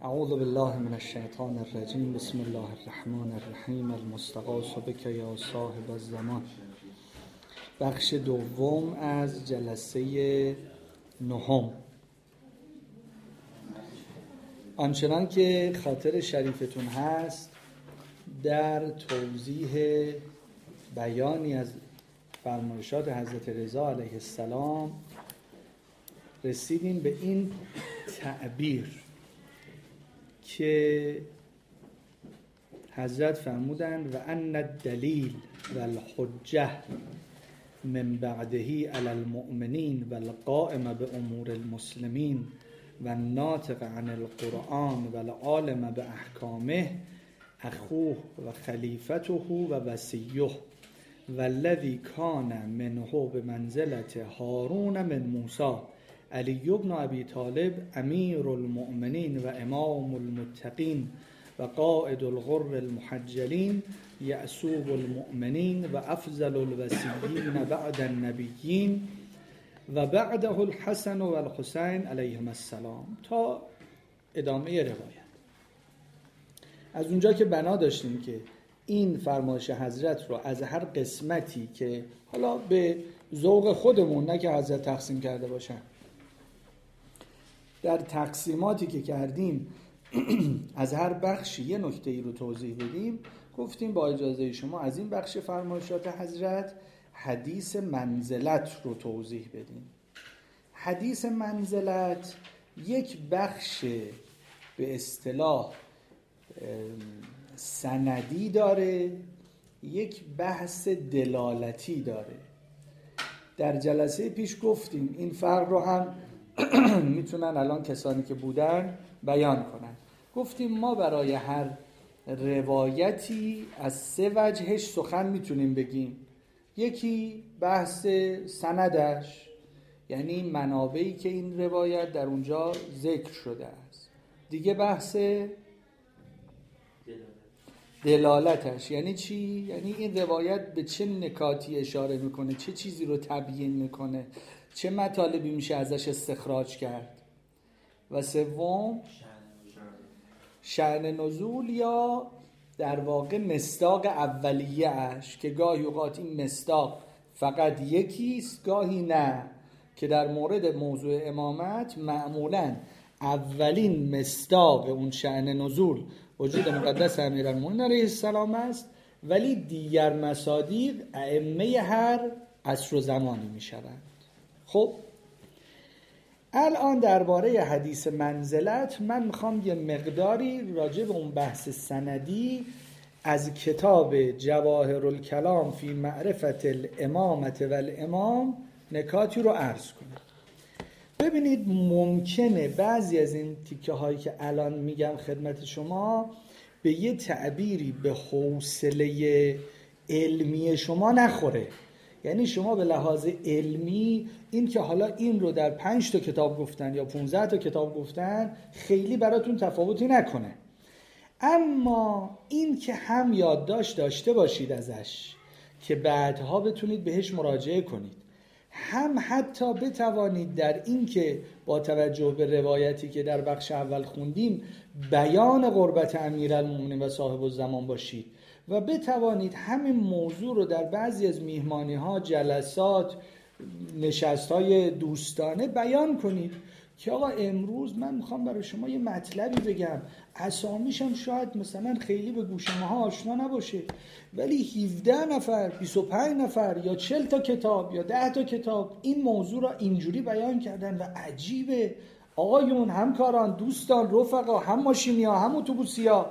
اعوذ بالله من الشیطان الرجیم. بسم الله الرحمن الرحیم. المستغاث بک یا صاحب الزمان. بخش دوم از جلسه نهم. آنچنان که خاطر شریفتون هست، در توضیح بیانی از فرمایشات حضرت رضا علیه السلام رسیدیم به این تعبیر که حضرت فرمودند و ان الدلیل و الحجه من بعدهی علی المؤمنین و القائم به امور المسلمین و الناطق عن القرآن و العالم به احکامه اخوه و خلیفته و وصیه و الذی کان منه به منزلت هارون من موسی علی بن ابی طالب امیر المؤمنین و امام المتقین و قائد الغر المحجلین یعصوب المؤمنین و افضل الوصیین بعد النبیین و بعده الحسن و الحسین علیهم السلام تا ادامه روایت. از اونجا که بنا داشتیم که این فرمایش حضرت رو از هر قسمتی که حالا به ذوق خودمون، نه که حضرت تقسیم کرده باشن، در تقسیماتی که کردیم از هر بخشی یه نکته‌ای رو توضیح بدیم، گفتیم با اجازه شما از این بخش فرمایشات حضرت حدیث منزلت رو توضیح بدیم. حدیث منزلت یک بخش به اصطلاح سندی داره، یک بحث دلالتی داره. در جلسه پیش گفتیم این فرق رو هم میتونن الان کسانی که بودن بیان کنن. گفتیم ما برای هر روایتی از سه وجهش سخن میتونیم بگیم. یکی بحث سندش، یعنی منابعی که این روایت در اونجا ذکر شده است. دیگه بحث دلالتش، یعنی چی؟ یعنی این روایت به چه نکاتی اشاره میکنه، چه چیزی رو تبیین میکنه، چه مطالبی میشه ازش استخراج کرد. و سوم شأن نزول، یا در واقع مصداق اولیه اش، که گاهی اوقات این مصداق فقط یکیست، گاهی نه، که در مورد موضوع امامت معمولاً اولین مصداق اون شأن نزول وجود مقدس امیرالمومنین علیه السلام است، ولی دیگر مصادیق ائمه هر عصر و زمانی می شوند. خب الان درباره حدیث منزلت من میخوام یه مقداری راجع به اون بحث سندی از کتاب جواهر الکلام فی معرفت الامامة و الامام نکاتی رو عرض کنم. ببینید، ممکنه بعضی از این تیکه هایی که الان میگم خدمت شما به یه تعبیری به حوصله علمی شما نخوره. یعنی شما به لحاظ علمی این که حالا این رو در 5 تا کتاب گفتن یا 15 تا کتاب گفتن خیلی براتون تفاوتی نکنه، اما این که هم یادداشت داشته باشید ازش که بعدها بتونید بهش مراجعه کنید، هم حتی بتوانید در این که با توجه به روایتی که در بخش اول خوندیم بیان قربت امیرالمومنین و صاحب الزمان باشید و بتوانید همین موضوع رو در بعضی از میهمانی‌ها، جلسات، نشست‌های دوستانه بیان کنید که آقا امروز من میخوام برای شما یه مطلبی بگم، اسامیشم شاید مثلا خیلی به گوش ماها آشنا نباشه، ولی 17 نفر، 25 نفر یا 40 تا کتاب یا 10 تا کتاب این موضوع را اینجوری بیان کردن و عجیبه. آقایون، همکاران، دوستان، رفقا، هم ماشینی‌ها هم اتوبوسی‌ها،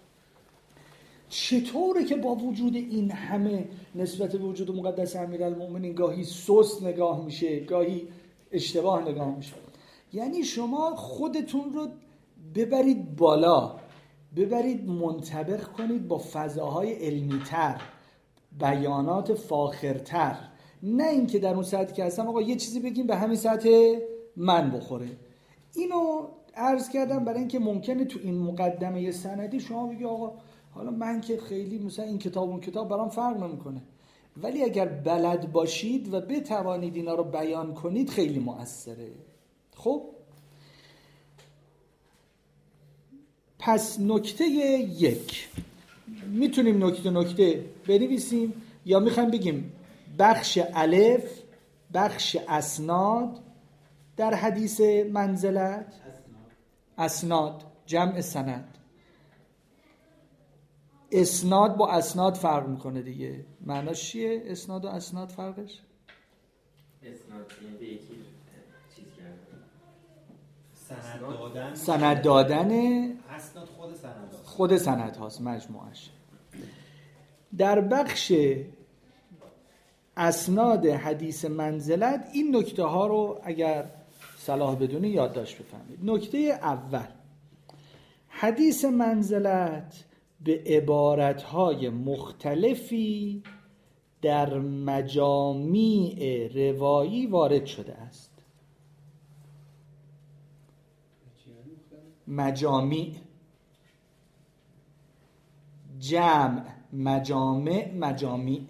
چطوره که با وجود این همه نسبت به وجود مقدس امیرالمومنین گاهی سست نگاه میشه، گاهی اشتباه نگاه میشه؟ یعنی شما خودتون رو ببرید بالا، ببرید منطبق کنید با فضاهای علمی‌تر، بیانات فاخرتر، نه اینکه در اون سطحی که هستم آقا یه چیزی بگیم به همین سطح من بخوره. اینو عرض کردم برای اینکه ممکنه تو این مقدمه سندی شما بگی آقا حالا من که خیلی مثلا این کتاب اون کتاب برام فرق نمیکنه، ولی اگر بلد باشید و بتوانید اینا رو بیان کنید خیلی مؤثره. خب پس نکته 1 میتونیم نکته بنویسیم یا میخوایم بگیم بخش الف بخش اسناد در حدیث منزلت. اسناد جمع سند. اسناد با اسناد فرق میکنه دیگه. معناش چیه اسناد و اسناد فرقش؟ اسناد به یکی چیز کردن، سند دادن. اسناد خود سند هاست مجموعش. در بخش اسناد حدیث منزلت این نکته ها رو اگر صلاح بدونی یادداشت بفهمید. نکته اول، حدیث منزلت به عبارتهای مختلفی در مجامیع روایی وارد شده است. مجامیع، جمع، مجامیع،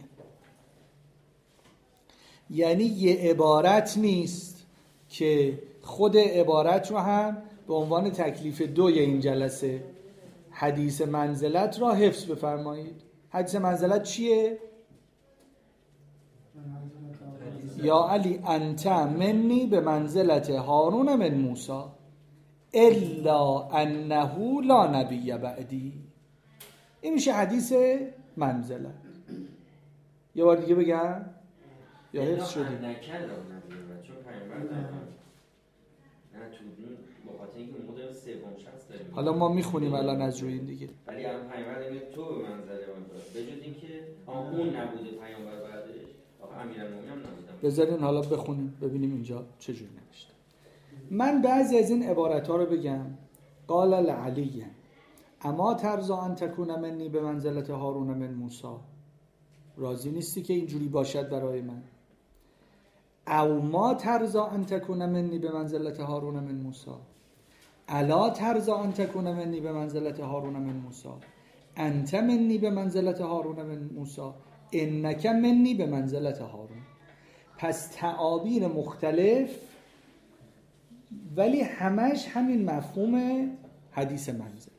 یعنی یه عبارت نیست که خود عبارت رو هم به عنوان تکلیف 2 این جلسه حدیث منزلت را حفظ بفرمایید. حدیث منزلت چیه؟ یا علی انت منی به منزلت هارون من موسی الا انه لا نبی بعدی. این میشه حدیث منزلت. یه بار دیگه بگم یا حفظ شدی؟ چون پیامبر نه تو با خاطر اینکه مدل سوم شخص داریم. حالا ما میخونیم الان از روی این دیگه. ولی الان پیامبر میگه تو به منزله من بجز اینکه اون نبوده پیامبر بعدش آقا امیرالمومنین هم نبودن. بذارین حالا بخونیم ببینیم اینجا چجوری نوشته. من بعضی از این عبارت ها رو بگم. قال لعلی اما ترضا ان تکون منی به منزلت هارون من موسی. راضی نیستی که اینجوری باشد برای من؟ او ما ترضا ان تکون منی به منزلت هارون من موسی الا ترضا ان تکون منی به منزلت هارون من موسی انت منی به منزلت هارون من موسی انک منی به منزلت هارون. پس تعابیر مختلف ولی همش همین مفهوم حدیث منزلت.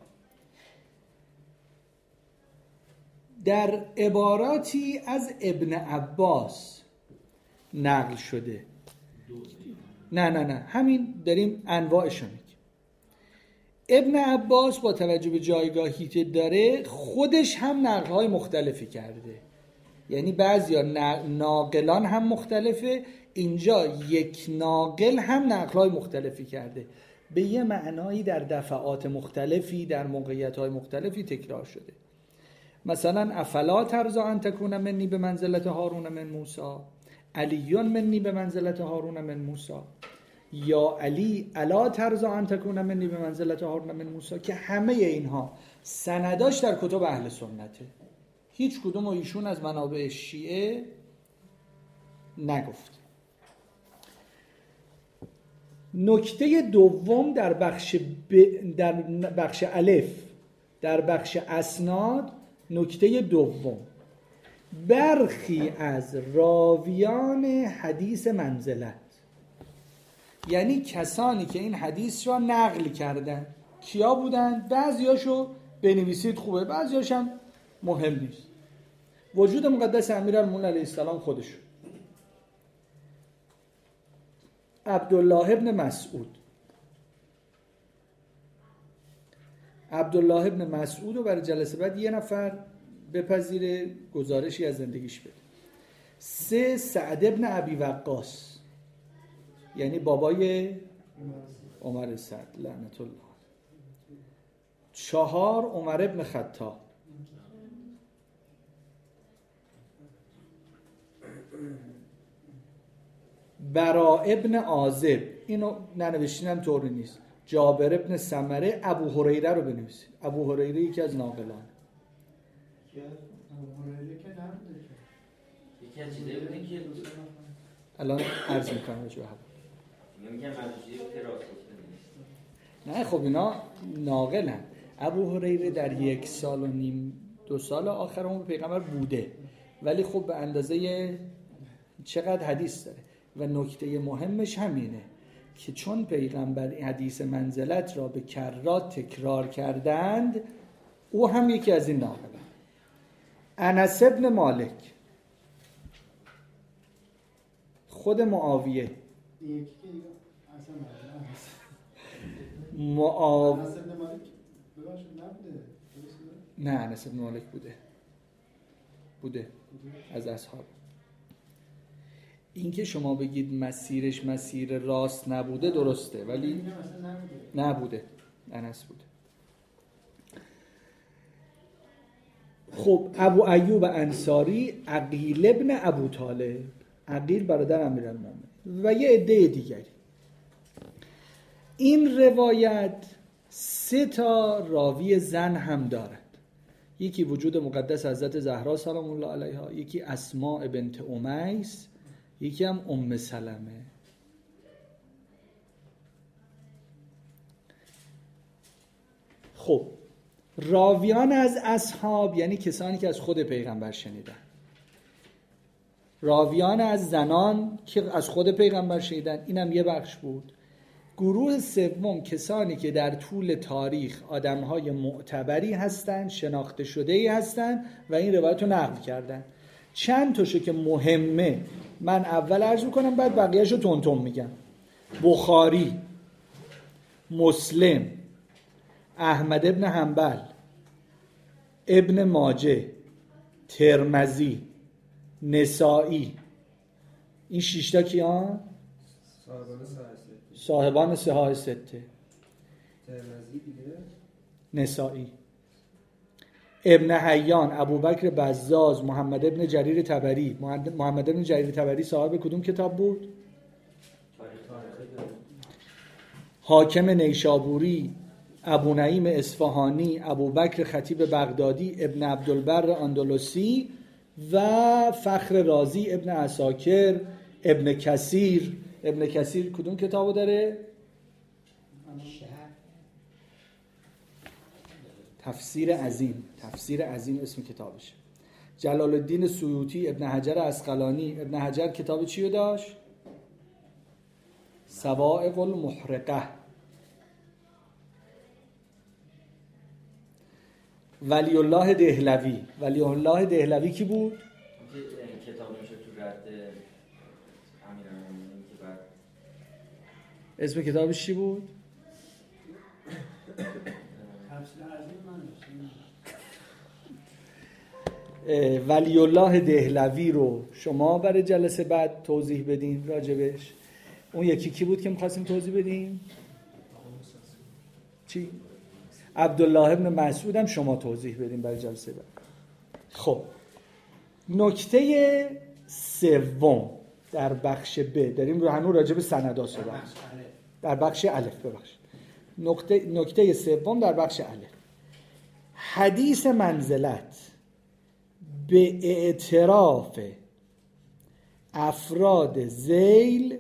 در عباراتی از ابن عباس نقل شده. نه همین داریم انواعشو میگیم. ابن عباس با توجه به جایگاهی که داره خودش هم نقل‌های مختلفی کرده. یعنی بعضیا ناقلان هم مختلفه، اینجا یک ناقل هم نقل‌های مختلفی کرده. به یه معنایی در دفعات مختلفی در موقعیت‌های مختلفی تکرار شده. مثلا افلا ترضا ان تکون منی به منزلت هارون من موسی علی منی به منزلت هارون من موسی یا علی الا ترضا ان تکون منی به منزلت هارون من موسی، که همه اینها سنداش در کتب اهل سنته. هیچ کدوم ایشون از منابع شیعه نگفت. نکته دوم در بخش الف در بخش اسناد، نکته دوم، برخی از راویان حدیث منزلت، یعنی کسانی که این حدیث را نقل کردن کیا بودن؟ بعضیاشو بنویسید خوبه، بعضیاش هم مهم نیست. وجود مقدس امیرالمومنین علیه السلام خودشون، عبدالله ابن مسعود. عبدالله ابن مسعود رو برای جلسه بعد یه نفر بپذیره گزارشی از زندگیش بده. 3 سعد ابن ابی وقاص، یعنی بابای عمر سعد لعنت الله. 4 عمر ابن خطاب. 'برا ابن عازب، اینو ننوشتینم طوری نیست. جابر ابن سمره. ابو هریره رو بنویسید. ابو هریره یکی از ناقلان. یکی از چیزایی بوده که الان عرض میکنم راجع به میگم نه خب اینا ناقلن. ابو هریره در 1 سال و نیم 2 سال آخر عمر پیغمبر بوده، ولی خب به اندازه چقدر حدیث داره. و نکته مهمش همینه، که چون پیغمبر این حدیث منزلت را به کرات تکرار کردند او هم یکی از این ناقلان. انس ابن مالک، خود معاویه، نه انس ابن مالک بوده از اصحاب. این که شما بگید مسیرش مسیر راست نبوده درسته، ولی نبوده، انس بوده. خب ابو ایوب انصاری، عقیل ابن ابو طالب، عقیل برادر امیرالمومنین و یه عده دیگری. این روایت 3 راوی زن هم دارد. یکی وجود مقدس حضرت زهرا سلام الله علیها، یکی اسماء بنت امیس، یکی هم ام سلمه. خب راویان از اصحاب یعنی کسانی که از خود پیغمبر شنیدن، راویان از زنان که از خود پیغمبر شنیدن، اینم یه بخش بود. گروه سوم کسانی که در طول تاریخ آدم‌های معتبری هستند، شناخته شده‌ای هستند و این روایت رو نقل کردن. چند تاشو که مهمه من اول عرض میکنم، بعد بقیه‌شو تون میگم. بخاری، مسلم، احمد ابن حنبل، ابن ماجه، ترمذی، نسائی. این 6 تا کیان؟ صاحبان صحاح 6. ترمذی دیگه، نسائی، ابن حیان، ابوبکر بزاز، محمد ابن جریر طبری. محمد ابن جریر طبری صاحب کدوم کتاب بود؟ حاکم نیشابوری، ابو نعیم اصفهانی، ابوبکر خطیب بغدادی، ابن عبدالبر اندلسی و فخر رازی، ابن عساکر، ابن کثیر. ابن کثیر کدوم کتابو داره؟ تفسیر عظیم اسم کتابشه. جلال الدین سیوطی، ابن حجر عسقلانی. ابن حجر کتاب چیو داشت؟ صواعق المحرقه. ولی الله دهلوی. ولی الله دهلوی کی بود؟ کتاب میشه تو رد امیرالمومنین که بعد اسم کتابش چی بود؟ ولی الله دهلوی رو شما برای جلسه بعد توضیح بدین راجبش. اون یکی کی بود که می‌خواستیم توضیح بدیم؟ چی؟ عبدالله ابن مسعود هم شما توضیح بدین برای جلسه بعد. خب نکته سوم در بخش ب، داریم رو هنوز راجب سندا صحبت در بخش الف. ببخشید، نکته سوم در بخش الف، حدیث منزلت به اعتراف افراد ذیل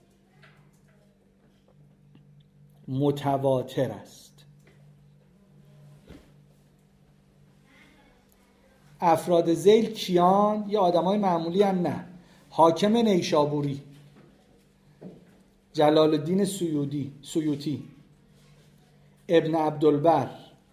متواتر است. افراد ذیل کیان؟ یا آدمای معمولی هم؟ نه. حاکم نیشابوری، جلال الدین سیوطی، ابن عبدالبر،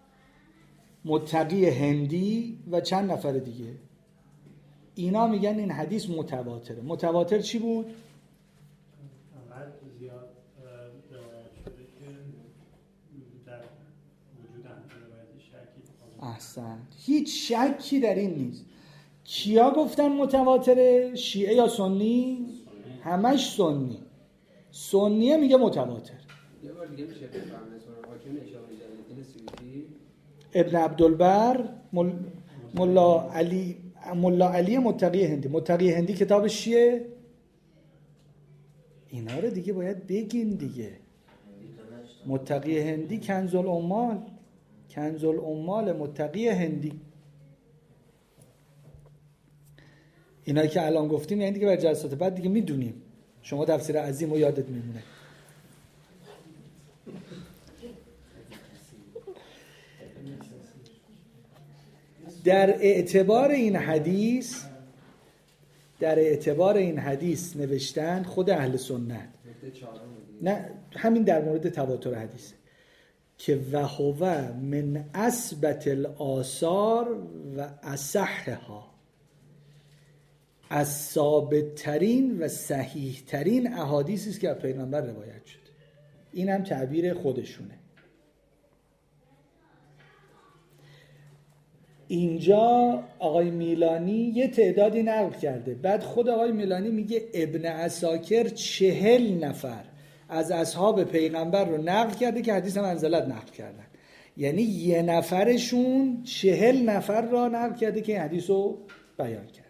متقی هندی و چند نفر دیگه. اینا میگن این حدیث متواتره. متواتر چی بود؟ انقدر زیاد روایت شده که در وجود روایت شکی. احسن، هیچ شکی در این نیست. کیا گفتن متواتره؟ شیعه یا سنی؟ همش سنی. سنیه میگه متواتر. یه بار دیگه میشه بفهمه اسم حاکم نیشابوری جلال‌الدین سیوطی، ابن عبدالبر، ملا علی متقی هندی. متقی هندی کتابش چیه؟ اینا رو دیگه باید بگین دیگه. متقی هندی کنز الامال متقی هندی. اینا که الان گفتیم یعنی دیگه برای جلسات بعد دیگه میدونیم. شما تفسیر عظیم رو یادت میمونه. در اعتبار این حدیث در اعتبار این حدیث نوشتن خود اهل سنت، نه همین در مورد تواتر حدیث، که وهو من اثبت الآثار و اصحها، از ثابت ترین و صحیح ترین احادیثی است که از پیغمبر روایت شده. این هم تعبیر خودشونه. اینجا آقای میلانی یه تعدادی نقل کرده، بعد خود آقای میلانی میگه ابن عساکر 40 نفر از اصحاب پیغمبر رو نقل کرده که حدیث منزلت نقل کردن، یعنی یه نفرشون 40 نفر را نقل کرده که حدیث رو بیان کرده.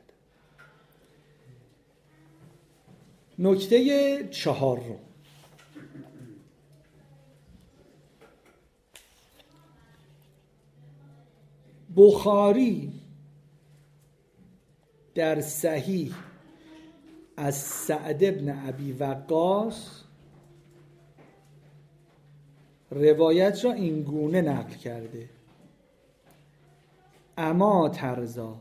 نکته 4 رو بخاری در صحیح از سعد بن ابی وقاص روایت را این گونه نقل کرده: اما ترضا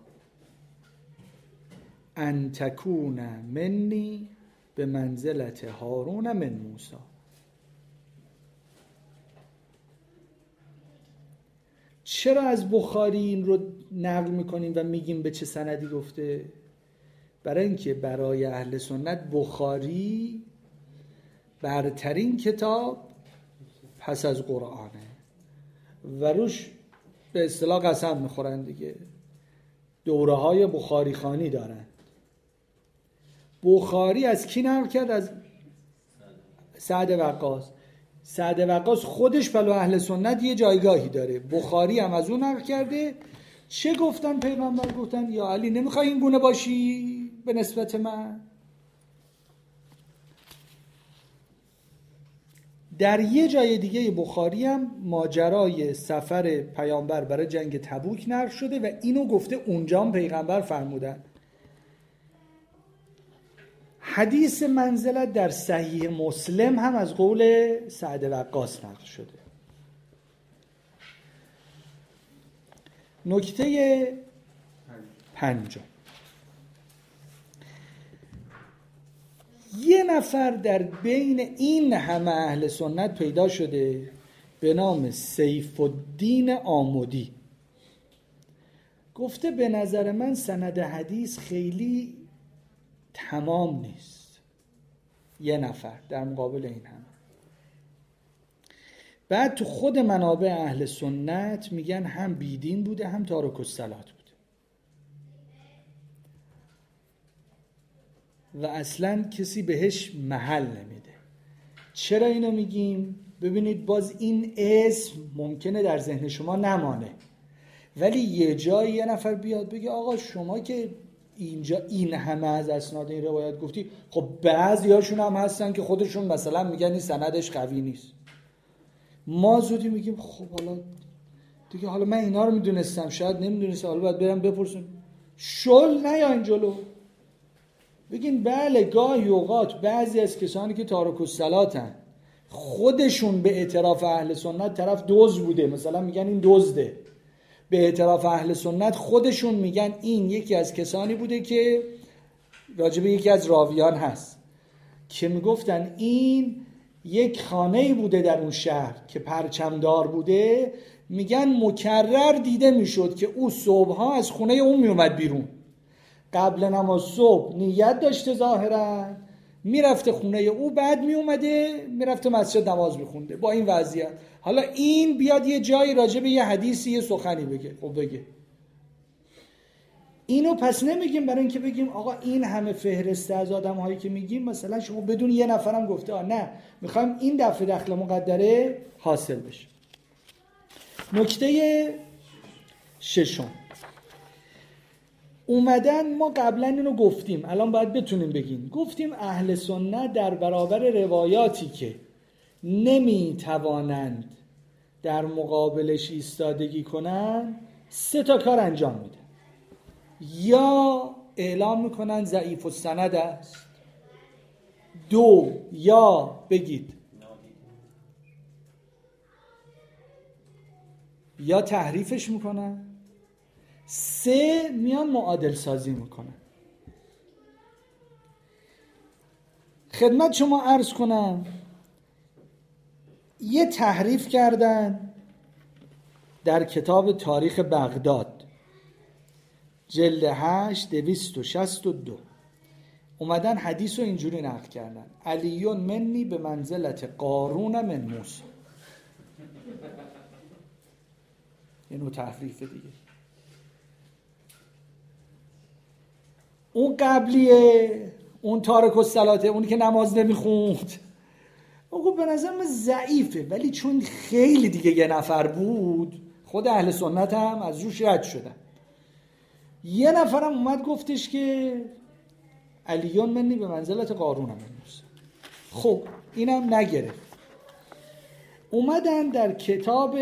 ان تکون منی به منزلت هارون من موسی. چرا از بخاری این رو نقل میکنیم و میگیم به چه سندی گفته؟ برای اینکه برای اهل سنت بخاری برترین کتاب پس از قرآنه و روش به اصطلاح قسم میخورن دیگه، دوره های بخاری خانی دارن. بخاری از کی نقل کرد؟ از سعد وقاص. سعد وقاص خودش پلو اهل سنت یه جایگاهی داره، بخاری هم از اون نقل کرده. چه گفتن پیغمبر؟ گفتن یا علی نمیخوای این گونه باشی به نسبت من؟ در یه جای دیگه بخاری هم ماجرای سفر پیامبر برای جنگ تبوک نقل شده و اینو گفته اونجا هم پیغمبر فرمودن. حدیث منزلت در صحیح مسلم هم از قول سعد وقاص نقل شده. نکته 5، یه نفر در بین این همه اهل سنت پیدا شده به نام سیف الدین آمودی. گفته به نظر من سند حدیث خیلی تمام نیست. یه نفر در مقابل این همه. بعد تو خود منابع اهل سنت میگن هم بیدین بوده هم تارک الصلات بوده و اصلا کسی بهش محل نمیده. چرا اینو میگیم؟ ببینید باز این اسم ممکنه در ذهن شما نمانه، ولی یه جایی یه نفر بیاد بگه آقا شما که اینجا این همه از اسناد این روایت گفتی، خب بعضیاشون هم هستن که خودشون مثلا میگن این سندش قوی نیست. ما زودی میگیم خب حالا دیگه، حالا من اینا رو میدونستم، شاید نمیدونستم، حالا باید برم بپرسم. شل نیاین جلو، بگین بله گاهی اوقات بعضی از کسانی که تارک الصلاتن خودشون به اعتراف اهل سنت طرف دزد بوده، مثلا میگن این دزده، به اعتراف اهل سنت خودشون میگن این یکی از کسانی بوده که راجب یکی از راویان هست که میگفتن این یک خانه‌ای بوده در اون شهر که پرچمدار بوده، میگن مکرر دیده میشد که او صبحها از خونه اون میومد بیرون، قبل نماز صبح نیت داشته ظاهرا، میرفته خونه او، بعد میومده میرفته مسجد نماز میخونده با این وضعیت. حالا این بیاد یه جایی راجع به یه حدیثی یه سخنی بگه، خب بگه اینو پس نمیگیم برای اینکه بگیم آقا این همه فهرسته از آدم هایی که میگیم مثلا شما بدون یه نفرم گفته نه، میخوایم این دفعه دخل مقدره حاصل بشه. نکته 6، اومدن ما قبلا اینو گفتیم، الان باید بتونیم بگیم، گفتیم اهل سنت در برابر روایاتی که نمیتوانند در مقابلش ایستادگی کنن 3 کار انجام میدن. یا اعلام میکنن ضعیف السند است، 2 یا بگید یا تحریفش میکنن، 3 میان معادل سازی میکنن. خدمت شما عرض کنم یه تحریف کردن در کتاب تاریخ بغداد جلد 8 262 اومدن حدیث رو اینجوری نقل کردن: علیون منی به منزلت قارون من موسی. یه نوع تحریف دیگه. اون قبلیه، اون تارک الصلاته، اونی که نماز نمیخوند، اون به نظر من ضعیفه، ولی چون خیلی دیگه یه نفر بود خود اهل سنت هم از روش رد شدن. یه نفرم اومد گفتش که علیون منی به منزلت قارون من موسی. خب اینم نگرفت. اومدن در کتاب،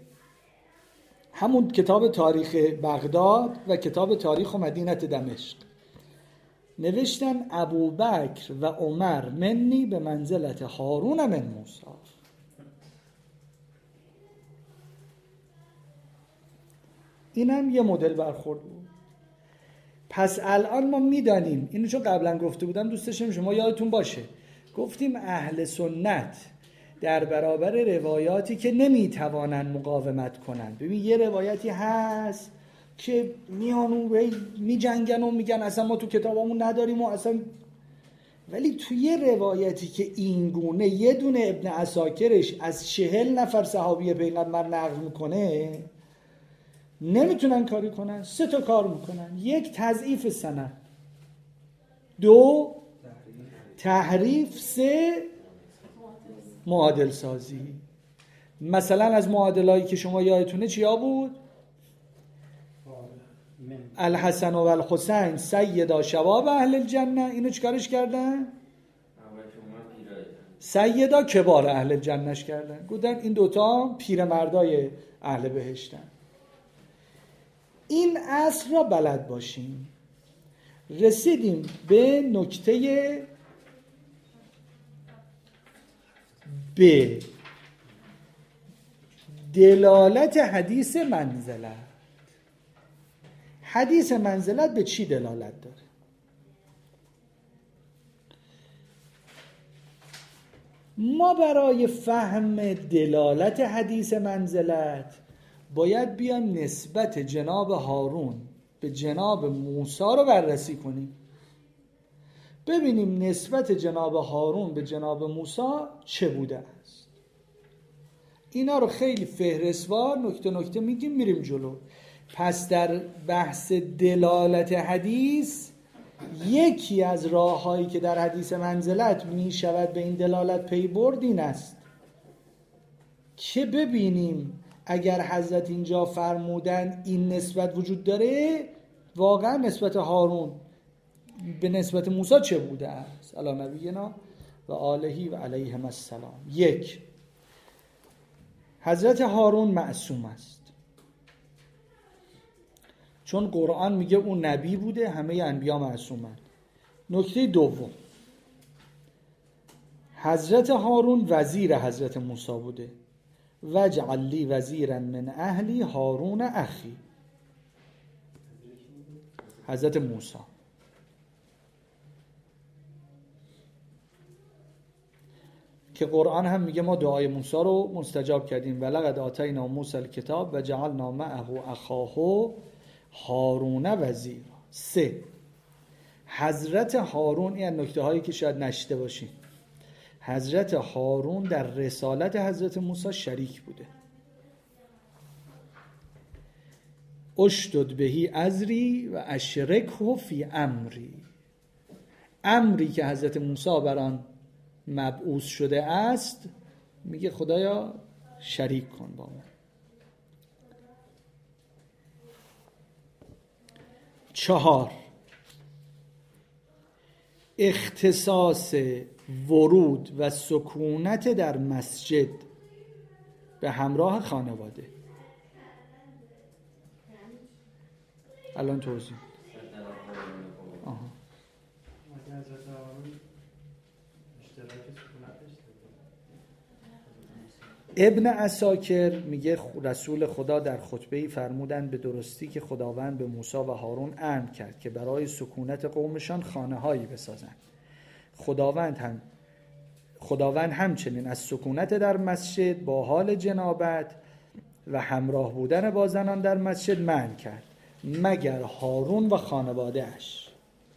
همون کتاب تاریخ بغداد و کتاب تاریخ مدینه دمشق، نوشتن ابوبکر و عمر منی به منزلت هارون من موسی. اینم یه مدل برخورد بود. پس الان ما میدانیم، اینو چون قبلا گفته بودم دوست داشتم شما یادتون باشه، گفتیم اهل سنت در برابر روایاتی که نمیتوانن مقاومت کنن، ببین یه روایتی هست که میان و میجنگن و میگن اصلا ما تو کتابمون نداریم و اصلا، ولی توی یه روایتی که این گونه یه دونه ابن عساکرش از 40 نفر صحابی پیغمبر نقل میکنه نمیتونن کاری کنن. 3 تا کار میکنن: 1 تضعیف سند، 2 تحریف، 3 معادل سازی. مثلا از معادلایی که شما یادتونه چیا بود؟ الحسن و الحسین سیدا شباب اهل الجنه. اینو چیکارش کردن؟ سیدا کبار اهل الجنهش کردن، گفتن این دوتا پیرمردای اهل بهشتن. این اصل را بلد باشیم. رسیدیم به نکته ب، دلالت حدیث منزلت. حدیث منزلت به چی دلالت داره؟ ما برای فهم دلالت حدیث منزلت باید بیام نسبت جناب هارون به جناب موسی رو بررسی کنیم، ببینیم نسبت جناب هارون به جناب موسی چه بوده است. اینا رو خیلی فهرستوار نکته نکته میگیم، میریم جلو. پس در بحث دلالت حدیث یکی از راه‌هایی که در حدیث منزلت میشود به این دلالت پی برد این است که ببینیم اگر حضرت اینجا فرمودن این نسبت وجود داره، واقعا نسبت هارون به نسبت موسی چه بوده است. علی نبینا و آله و علیهم السلام. 1، حضرت هارون معصوم است، چون قرآن میگه اون نبی بوده، همه انبیا معصومند. نکته 2، حضرت هارون وزیر حضرت موسی بوده. وجعل لی وزیرا من اهلی هارون اخی. حضرت موسی که قرآن هم میگه ما دعای موسی رو مستجاب کردیم: ولقد آتینا موسی الکتاب و جعلنا معه اخاه هارون وزیرا. 3، حضرت هارون، این نکته هایی که شاید نشیده باشین، حضرت هارون در رسالت حضرت موسی شریک بوده. اشدد بهی ازری و اشرکه فی امری. امری که حضرت موسی بر آن مبعوث شده است میگه خدایا شریک کن با من. 4، اختصاص ورود و سکونت در مسجد به همراه خانواده. الان توضیح. ابن عساکر میگه رسول خدا در خطبه‌ای فرمودند به درستی که خداوند به موسی و هارون امر کرد که برای سکونت قومشان خانه‌هایی بسازند. خداوند همچنین از سکونت در مسجد با حال جنابت و همراه بودن با زنان در مسجد منع کرد مگر هارون و خانواده‌اش.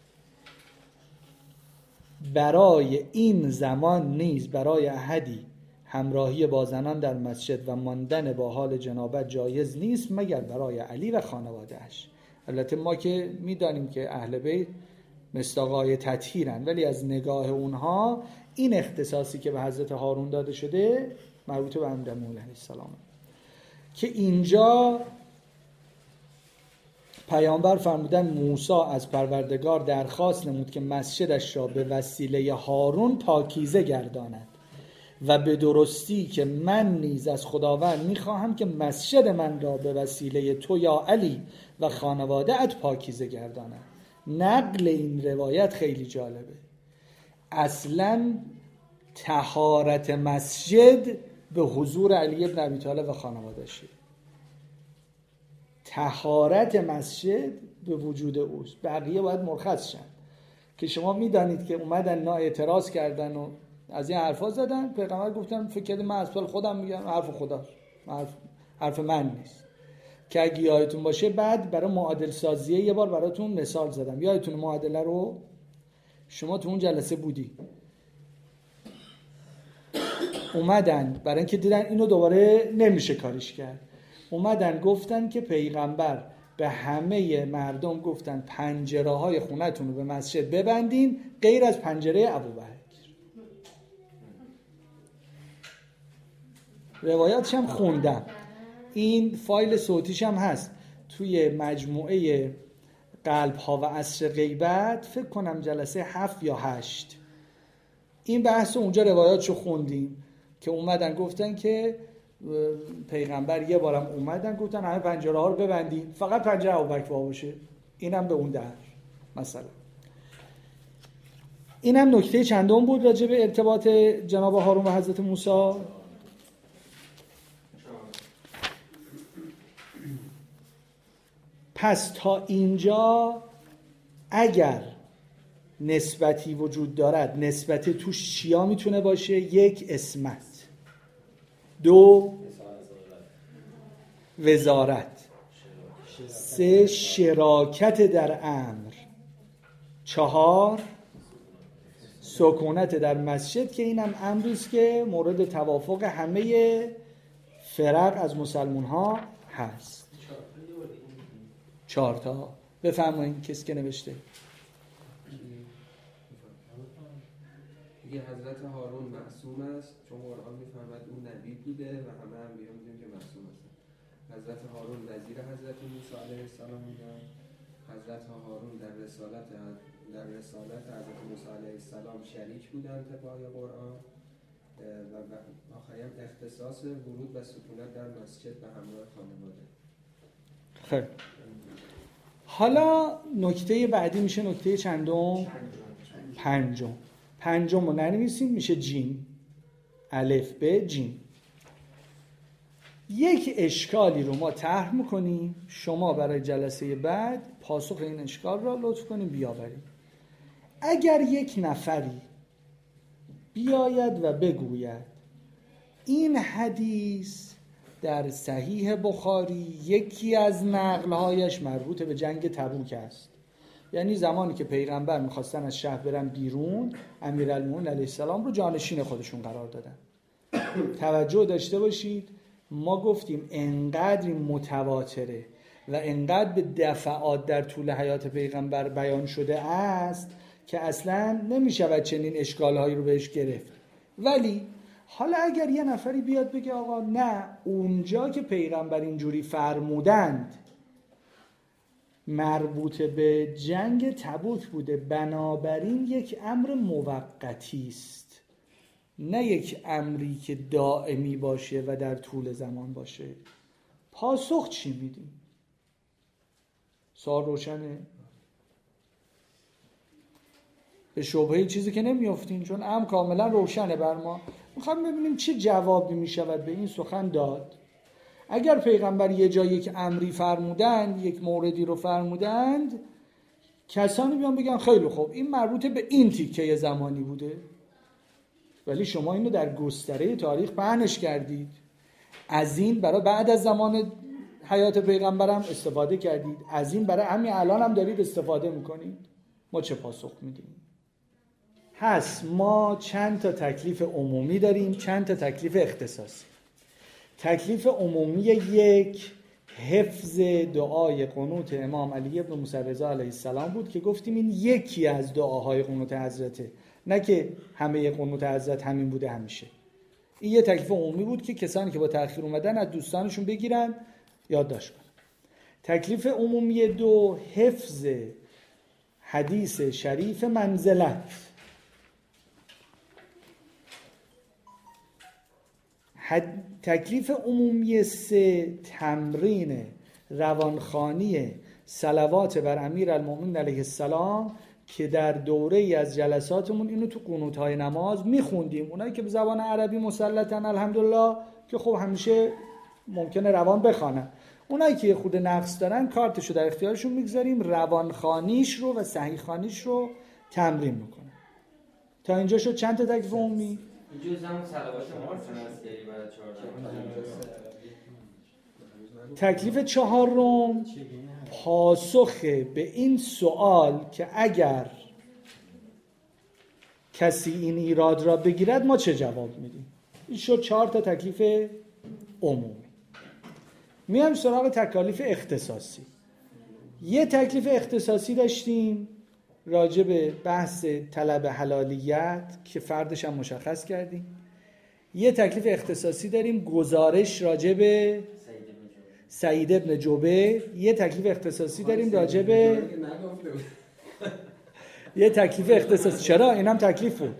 برای این زمان نیز برای احدی همراهی با زنان در مسجد و ماندن با حال جنابت جایز نیست مگر برای علی و خانواده‌اش. البته ما که میدانیم که اهل بیت مصداقای تطهیرن، ولی از نگاه اونها این اختصاصی که به حضرت هارون داده شده مربوط به امیرالمومنین علیه السلام، که اینجا پیامبر فرمودن موسی از پروردگار درخواست نمود که مسجدش را به وسیله هارون پاکیزه گرداند و به درستی که من نیز از خداوند میخواهم که مسجد من را به وسیله تو یا علی و خانواده‌ات پاکیزه گرداند. نقل این روایت خیلی جالبه. اصلا طهارت مسجد به حضور علی ابن ابی طالب و خانواده‌اش، طهارت مسجد به وجود اوست، بقیه باید مرخص شن. که شما میدانید که اومدن نا اعتراض کردن و از این حرفا زدن، پیغمبر گفتن فکر کردید من از پل خودم میگم، حرف خداست، حرف من نیست. که اگه یادتون باشه بعد برای معادل سازیه یه بار براتون مثال زدم، یادتون معادله رو؟ شما تو اون جلسه بودی. اومدن برای اینکه دیدن اینو دوباره نمیشه کارش کرد، اومدن گفتن که پیغمبر به همه مردم گفتن پنجره‌های خونتون رو به مسجد ببندین غیر از پنجره ابوبکر. روایاتش هم خوندم، این فایل صوتیش هم هست توی مجموعه قلب ها و عصر غیبت، فکر کنم جلسه 7 یا 8 این بحث اونجا روایاتشو خوندیم که اومدن گفتن که پیغمبر یه بارم اومدن گفتن همه پنجره ها رو ببندین فقط پنجره ابوبکر باشه، اینم به اون در مثلا. اینم نکته چندم بود راجع به ارتباط جناب هارون و حضرت موسی. پس تا اینجا اگر نسبتی وجود دارد، نسبت توش چیا میتونه باشه؟ 1 اسمت، 2 وزارت، 3 شراکت در امر، 4 سکونت در مسجد که اینم امریست که مورد توافق همه فرق از مسلمان ها هست. 4 تا بفرمایید کسی که نوشته. دیگه حضرت هارون معصوم است چون قرآن میفرماید اون نبی بوده و همه انبیا میدونیم که معصوم هستن. حضرت هارون وزیر حضرت موسی علیه السلام بودن. حضرت هارون در رسالت حضرت موسی علیه السلام شریک بودن طبق قرآن و آخرین اختصاص ورود و سکونت در مسجد به همراه خانواده. خیلی حالا نکته بعدی میشه نکته چندم؟ پنجم رو ننویسیم، میشه جیم، الف ب جیم. یک اشکالی رو ما طرح میکنیم، شما برای جلسه بعد پاسخ این اشکال را لطف کنیم بیاوریم. اگر یک نفری بیاید و بگوید این حدیث در صحیح بخاری یکی از نقلهایش مربوط به جنگ تبوک است، یعنی زمانی که پیغمبر میخواستن از شهر برن بیرون امیرالمومنین علیه السلام رو جانشین خودشون قرار دادن. توجه داشته باشید ما گفتیم انقدر متواتره و انقدر به دفعات در طول حیات پیغمبر بیان شده است که اصلا نمیشود چنین اشکالهایی رو بهش گرفت. ولی حالا اگر یه نفری بیاد بگه آقا نه اونجا که پیغمبر اینجوری فرمودند مربوط به جنگ تبوک بوده، بنابراین یک امر موقتی است، نه یک امری که دائمی باشه و در طول زمان باشه. پاسخ چی میدیم؟ سوال روشنه؟ به شبهه چیزی که نمیافتین چون امر کاملا روشنه بر ما. میخوام ببینیم چه جوابی میشود به این سخن داد. اگر پیغمبر یه جا یک امری فرمودند، یک موردی رو فرمودند کسانی بیان بگن خیلی خوب این مربوط به این تیکه زمانی بوده، ولی شما اینو در گستره تاریخ پهنش کردید، از این برای بعد از زمان حیات پیغمبرم استفاده کردید، از این برای همین الان هم دارید استفاده میکنید. ما چه پاسخ میدیم؟ هست ما چند تا تکلیف عمومی داریم، چند تا تکلیف اختصاصی. تکلیف عمومی یک حفظ دعای قنوت امام علی ابن موسی رضا علیه السلام بود که گفتیم این یکی از دعاهای قنوت حضرته، نه که همه قنوت حضرت همین بوده همیشه. این یه تکلیف عمومی بود که کسانی که با تأخیر اومدن از دوستانشون بگیرن یادداشت کنن. تکلیف عمومی دو حفظ حدیث شریف منزلت. تکلیف عمومی سه تمرین روانخوانی صلوات بر امیرالمومنین علیه السلام که در دوره ای از جلساتمون اینو تو قنوت‌های نماز میخوندیم. اونایی که به زبان عربی مسلطن الحمدلله که خب همیشه ممکنه روان بخوانن، اونایی که خود نقص دارن کارتشو در اختیارشون میگذاریم روانخوانیش رو و صحیح‌خوانیش رو تمرین میکنن. تا اینجا شد چند تا تکلیف عمومی؟ اینجا زمان صلوات محسن عسکری برای 14. تکلیف چهارم پاسخ به این سوال که اگر کسی این ایراد را بگیرد ما چه جواب میدیم. این شد 4 تا تکلیف عمومی. میام سراغ تکالیف اختصاصی. یه تکلیف اختصاصی داشتیم راجع به بحث طلب حلالیت که فردش هم مشخص کردیم. یه تکلیف اختصاصی داریم گزارش راجع به سعید ابن جبیر. یه تکلیف اختصاصی داریم راجع به یه تکلیف اختصاصی. چرا؟ اینم تکلیف بود.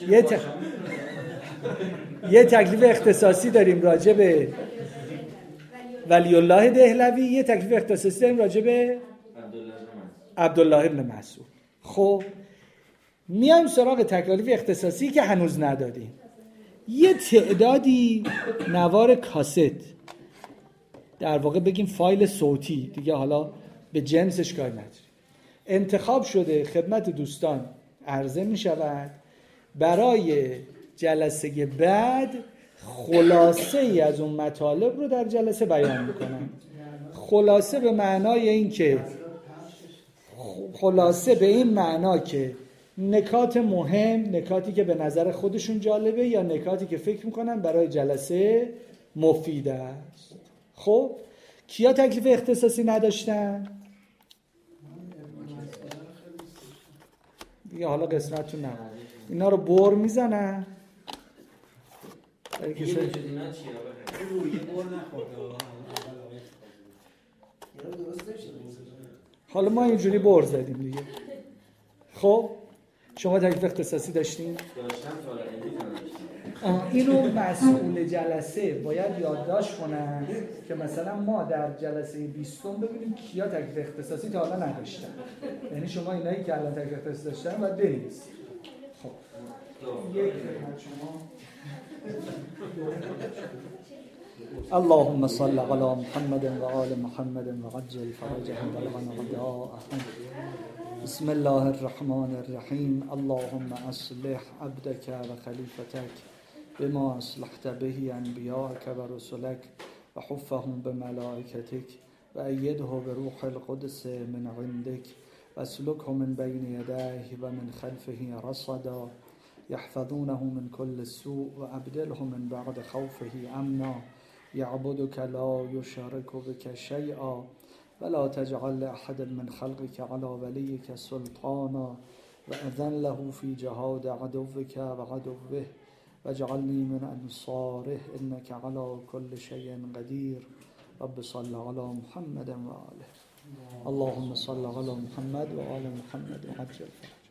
یه تکلیف اختصاصی داریم راجع به ولی الله دهلوی. یه تکلیف اختصاصی داریم راجع به عبدالله ابن مسعود. خب میایم سراغ تکالیف اختصاصی که هنوز ندادیم. یه تعدادی نوار کاست، در واقع بگیم فایل صوتی دیگه، حالا به جنسش کار نداریم، انتخاب شده خدمت دوستان عرضه می شود برای جلسه بعد. خلاصه ای از اون مطالب رو در جلسه بیان میکنم. خلاصه به معنای این که خلاصه به این معنا که نکات مهم، نکاتی که به نظر خودشون جالبه یا نکاتی که فکر میکنن برای جلسه مفید است. خب کیا تکلیف اختصاصی نداشتن؟ دیگه حالا قسمتتون نه، اینا رو بر میزنن. حالا ما اینجوری بر زدیم دیگه. خب شما تکلیف اختصاصی داشتین؟ اینو مسئول جلسه باید یادداشت کنن که مثلا ما در جلسه 20 ببینیم کیا تکلیف اختصاصی تا حالا نداشتن. یعنی شما اینایی که الان تکلیف اختصاصی داشتن باید بنویسید. خب یک خدمت شما. اللهم صل علی محمد و آل محمد و عجل فرجهم بلغنا وداءهم. بسم الله الرحمن الرحیم. اللهم اصلح عبدك و خلیفتك بما اصلحت به انبیاءك و رسلك و حفهم بملائکتك و ایده بروح القدس من عندك و اسلکه من بین یدیه و من خلفه رصدا يحفظونه من كل سوء و ابدله من بعد خوفه امنا يعبدك لا يشرك بك شيئا ولا تجعل لأحد من خلقك على وليك سلطانا وأذن له في جهاد عدوك وعدوه واجعلني من أنصاره إنك على كل شيء قدير. رب صل على محمد وآله. اللهم صل على محمد وآل محمد وعجل فرجهم.